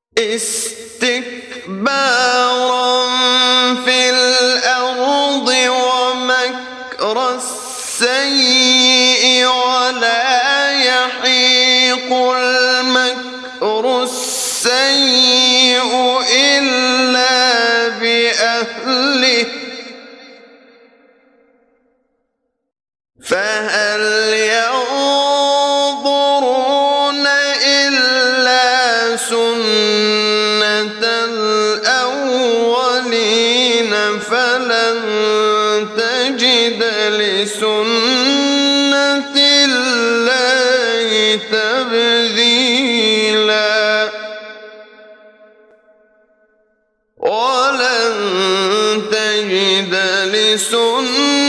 اسْتِكْبَارًا فِي الْأَرْضِ وَمَكْرَ السَّيِّئِ وَلَا يَحِيقُ الْمَكْرُ السَّيِّئُ إِلَّا بِأَهْلِهِ فَهَلْ يَنظُرُونَ إِلَّا سُنَّتَ الْأَوَّلِينَ فَلَن تَجِدَ لِسُنَّتِ اللَّهِ تَبْدِيلًا وَلَن تَجِدَ لِسُنَّتِ